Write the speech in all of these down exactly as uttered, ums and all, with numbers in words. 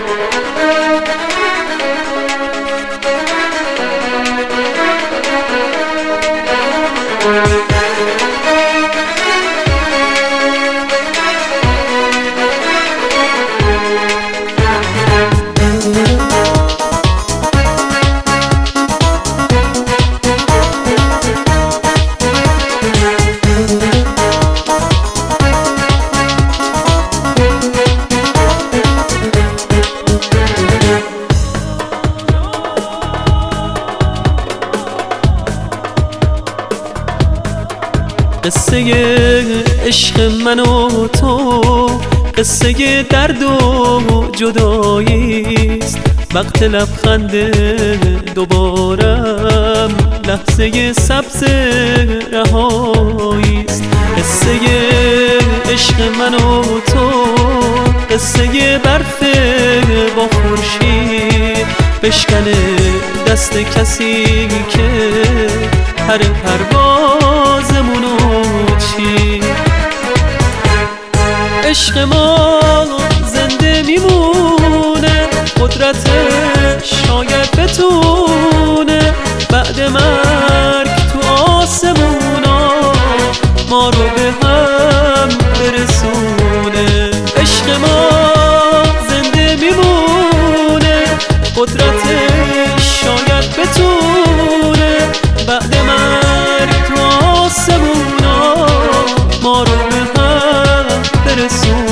قصه عشق من و تو قصه درد و جداییست. وقت لبخند دوبارم لحظه سبز رهاییست. قصه عشق من و تو قصه برف با خورشید بشکنه دست کسی که پر پروازمونو چی. عشق ما زنده میمونه، قدرتش شاید بتونه بعد مرگ تو آسمونا ما رو به هم برسونه. عشق ما زنده میمونه، قدرتش شاید بتونه بعد مرگ تو آسمونا ما رو به هم برسونه.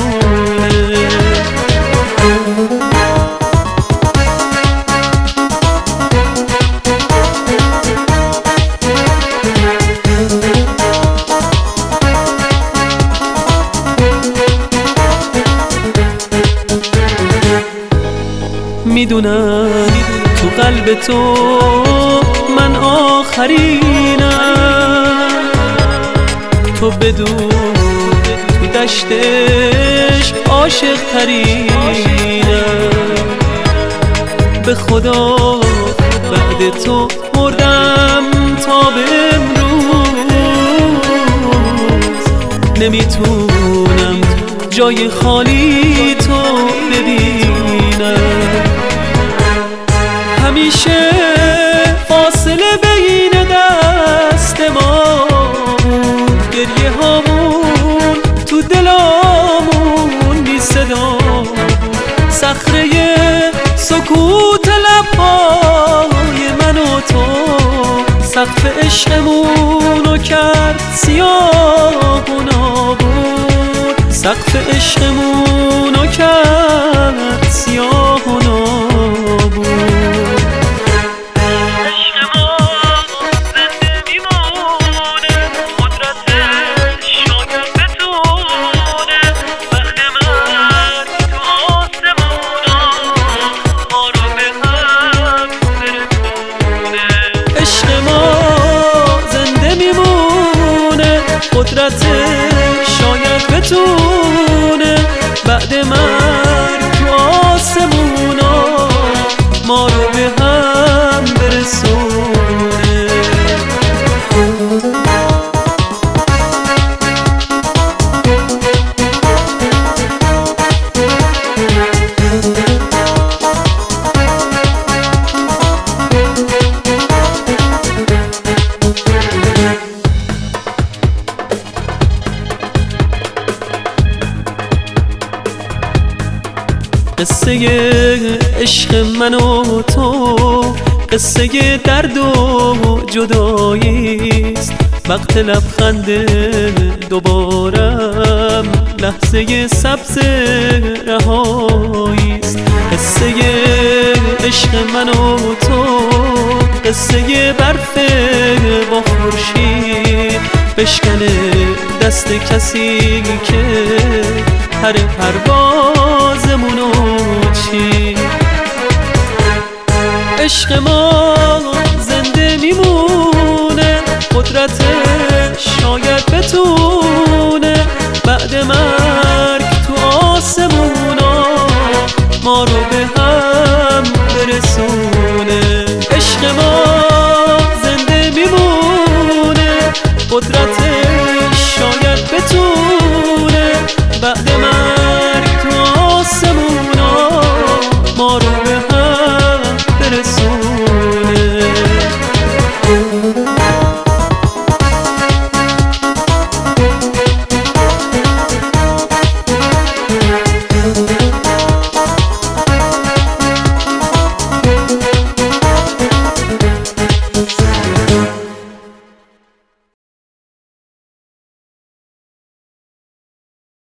میدونم تو قلب تو من آخرینم، تو بدون تو دشتش عاشق ترینم. به خدا بعد تو مردم تا به امروز نمیتونم جای خالی تو ببینم. همیشه فاصله بین دست ما بود، گریه هامون تو دلامون بی صدا. صخره سکوت لبهای من و تو سقف عشقمونو کرد سیاه و نابود. سقف عشقمونو کرد سیاه و نابود. قدرتش شاید بتونه بعد مرگ تو آسمونا ما رو به هم برسونه. قصه عشق من و تو قصه درد و جداییست. وقت لبخند دوبارم لحظه سبز رهاییست. قصه عشق من و تو قصه برف با خورشید بشکنه دست کسی که پر پروازمونو چی. عشق ما زنده میمونه، قدرتش شاید بتونه بعد مرگ